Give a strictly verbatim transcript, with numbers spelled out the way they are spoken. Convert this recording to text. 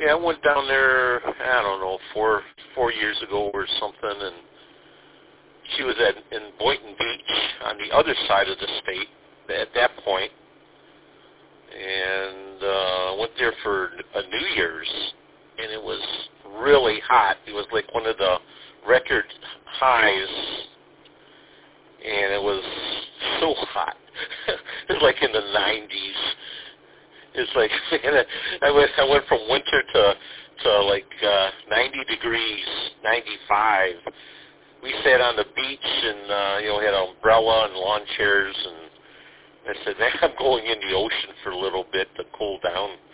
Yeah, I went down there, I don't know, four four years ago or something, and she was at in Boynton Beach on the other side of the state at that point, and uh, went there for a New Year's, and it was really hot. It was like one of the record highs, and it was so hot. It was like in the nineties. It's like man, I went I went from winter to to like uh, ninety degrees, ninety-five. We sat on the beach and uh, you know had an umbrella and lawn chairs, and I said, man, I'm going in the ocean for a little bit to cool down.